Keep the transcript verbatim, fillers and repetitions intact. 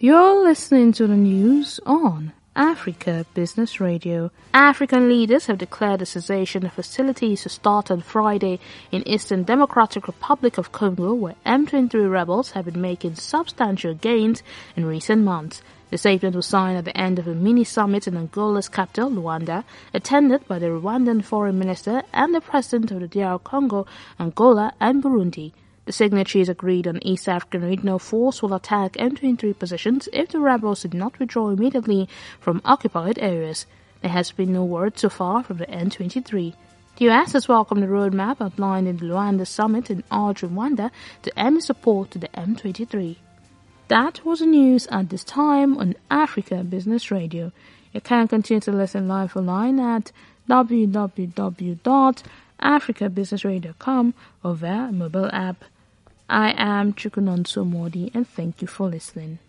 You're listening to the news on Africa Business Radio. African leaders have declared a cessation of hostilities to start on Friday in Eastern Democratic Republic of Congo, where M twenty-three rebels have been making substantial gains in recent months. The statement was signed at the end of a mini-summit in Angola's capital, Luanda, attended by the Rwandan Foreign Minister and the President of the D R Congo, Angola and Burundi. The signatories agreed on East African Regional Force will attack M twenty-three positions if the rebels did not withdraw immediately from occupied areas. There has been no word so far from the M twenty-three. The U S has welcomed the roadmap outlined in the Luanda summit and urged Rwanda to end support to the M twenty-three. That was the news at this time on Africa Business Radio. You can continue to listen live online at w w w dot africa business radio dot com or via mobile app. I am Chukunonso Modi and thank you for listening.